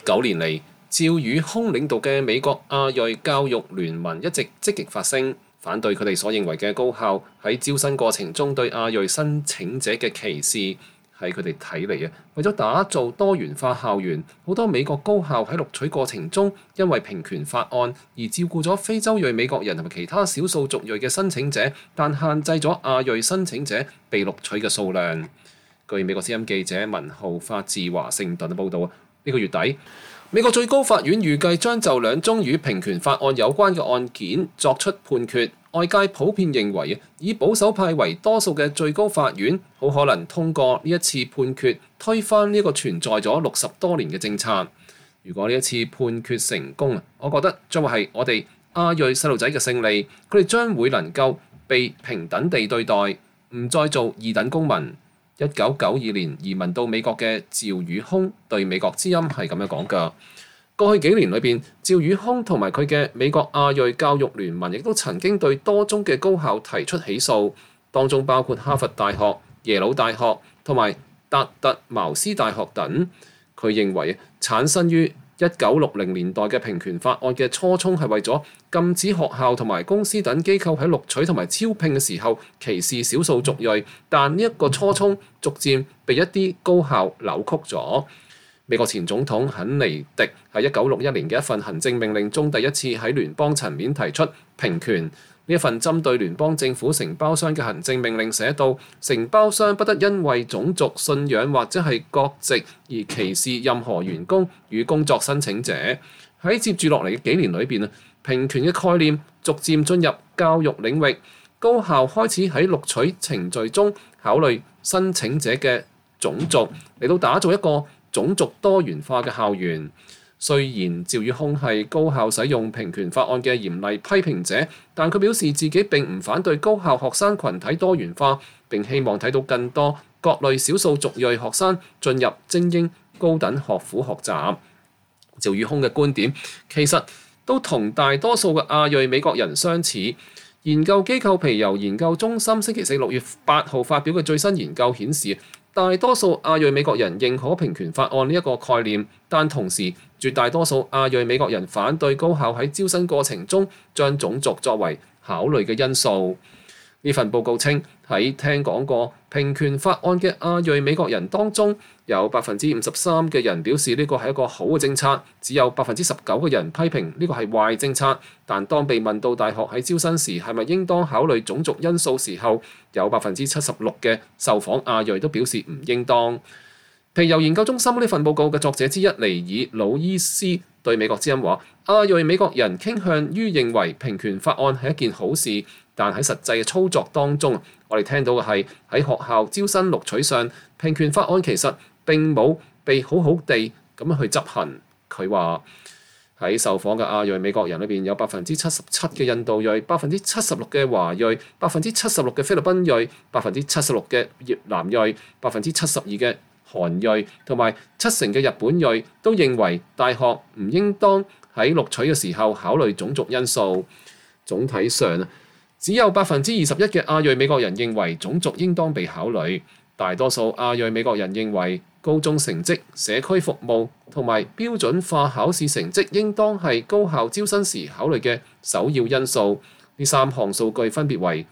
9年嚟，趙宇空領導嘅美國亞裔教育聯盟一直積極發聲，反對佢哋所認為嘅高校喺招生過程中對亞裔申請者嘅歧視。喺佢哋睇嚟啊，為咗打造多元化校園，好多美國高校喺錄取過程中因為平權法案而照顧咗非洲裔美國人同埋其他少數族裔嘅申請者，但限制咗亞裔申請者被錄取嘅數量。據美國之音記者文浩發自華盛頓嘅報導，呢個月底，美國最高法院預計將就2宗與平權法案有關嘅案件作出判決。外界普遍認為，以保守派為多數嘅最高法院好可能通過呢一次判決，推翻呢一個存在咗60多年嘅政策。如果呢一次判決成功，我覺得將會係我哋亞裔細路仔嘅勝利，佢哋將會能夠被平等地對待，唔再做二等公民。1992年移民到美國嘅趙宇空對美國之音係咁樣講㗎。過去幾年裏邊，趙宇空同埋佢嘅美國亞裔教育聯盟亦都曾經對多宗嘅高校提出起訴，當中包括哈佛大學、耶魯大學同埋達特茅斯大學等。佢認為產生於1960年代嘅平權法案嘅初衷係為咗禁止學校同埋公司等機構喺錄取同埋招聘嘅時候歧視少數族裔，但呢一個初衷逐漸被一啲高校扭曲咗。美國前總統肯尼迪喺1961年嘅一份行政命令中，第一次喺聯邦層面提出平權。呢一份針對聯邦政府承包商嘅行政命令寫到，承包商不得因為種族、信仰或者係國籍而歧視任何員工與工作申請者。喺接住落嚟嘅幾年裏邊，平權嘅概念逐漸進入教育領域，高校開始喺錄取程序中考慮申請者嘅種族，嚟到打造一個種族多元化嘅校園。雖然趙宇空係高校使用平權法案嘅嚴厲批評者，但佢表示自己並唔反對高校學生群體多元化，並希望睇到更多各類少數族裔學生進入精英高等學府學習。趙宇空嘅觀點其實都同大多數嘅亞裔美國人相似。研究機構皮尤研究中心星期四6月8號發表嘅最新研究顯示，大多數亞裔美國人認可平權法案呢一個概念，但同時絕大多數亞裔美國人反對高校喺招生過程中將種族作為考慮嘅因素。呢份報告稱，喺聽講過平權法案嘅亞裔美國人當中，有53%嘅人表示呢個係一個好嘅政策，只有19%嘅人批評呢個係壞政策。但當被問到大學喺招生時係咪應當考慮種族因素時候，有76%嘅受訪亞裔都表示唔應當。皮尤研究中心呢份報告嘅作者之一尼爾魯伊斯對美國之音話：亞裔美國人傾向於認為平權法案係一件好事，但喺實際嘅操作當中，我哋聽到嘅係喺學校招生錄取上，平權法案其實並冇被好好地咁樣去執行。佢話喺受訪嘅亞裔美國人裏邊，有77%嘅印度裔、76%嘅華裔、76%嘅菲律賓裔、76%嘅越南裔、72%嘅韓裔同埋70%嘅日本裔都認為大學唔應當喺錄取嘅時候考慮種族因素。總體上，只有21%嘅亞裔美國人認為種族應當被考慮。大多數亞裔美國人認為高中成績、社區服務同埋標準化考試成績應當係高校招生時考慮嘅首要因素。呢3項數據分別為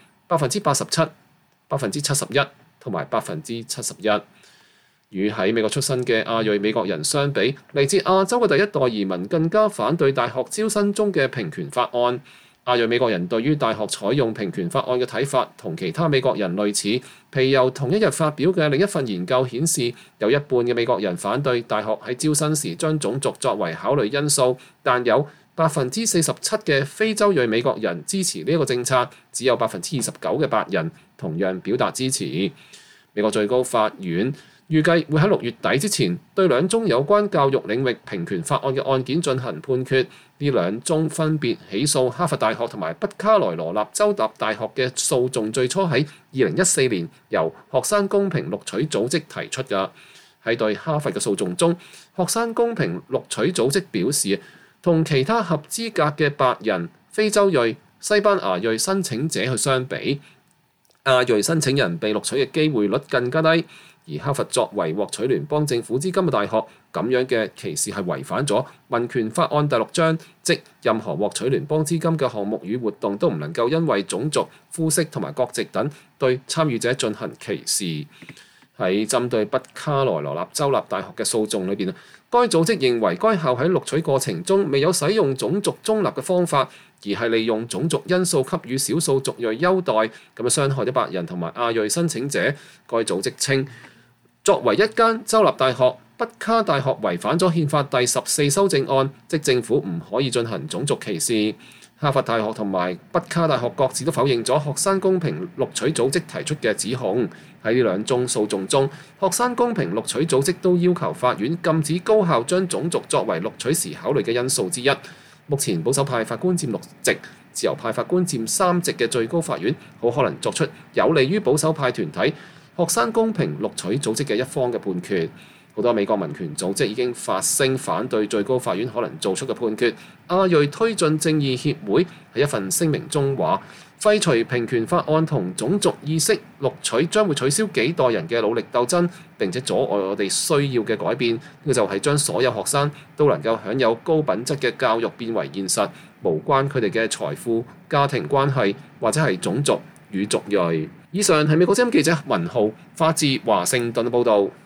87%、71%同埋71%。與喺美國出生嘅亞裔美國人相比，嚟自亞洲嘅第一代移民更加反對大學招生中嘅平權法案。亞裔美國人對於大學採用平權法案嘅睇法同其他美國人類似。皮尤同一日發表嘅另一份研究顯示，有一半嘅美國人反對大學喺招生時將種族作為考慮因素，但有47%嘅非洲裔美國人支持呢一個政策，只有29%嘅白人同樣表達支持。美國最高法院預計會喺6月底之前對2宗有關教育領域平權法案嘅案件進行判決。呢2宗分別起訴哈佛大學同埋北卡羅來納州立大學嘅訴訟，最初喺2014年由學生公平錄取組織提出㗎。喺對哈佛嘅訴訟中，學生公平錄取組織表示，同其他合資格嘅白人、非洲裔、西班牙裔申請者去相比，亞裔申請人被錄取嘅機會率更加低。 而哈佛作為獲取聯邦政府資金嘅大學，咁樣嘅歧視係違反咗民權法案第6章，即任何獲取聯邦資金嘅項目與活動都唔能夠因為種族、膚色同埋國籍等對參與者進行歧視。喺針對北卡羅來納州立大學嘅訴訟裏邊，該組織認為該校喺錄取過程中未有使用種族中立嘅方法，而係利用種族因素給予少數族裔優待，咁樣傷害咗白人同埋亞裔申請者。該組織稱，作為一間州立大學，北卡大學違反咗憲法第14修正案，即政府唔可以進行種族歧視。哈佛大學同埋北卡大學各自都否認咗學生公平錄取組織提出嘅指控。喺呢兩宗訴訟中，學生公平錄取組織都要求法院禁止高校將種族作為錄取時考慮嘅因素之一。目前保守派法官佔6席，自由派法官佔3席嘅最高法院，好可能作出有利於保守派團體學生公平錄取組織嘅一方嘅判決。好多美國民權組織已經發聲反對最高法院可能做出嘅判決。亞裔推進正義協會喺一份聲明中話，廢除平權法案同種族意識錄取將會取消幾代人嘅努力鬥爭，並且阻礙我哋需要嘅改變。呢個就係將所有學生都能夠享有高品質嘅教育變為現實，無關佢哋嘅財富、家庭關係或者係種族與族裔。以上係美國之音記者文浩發自華盛頓報導。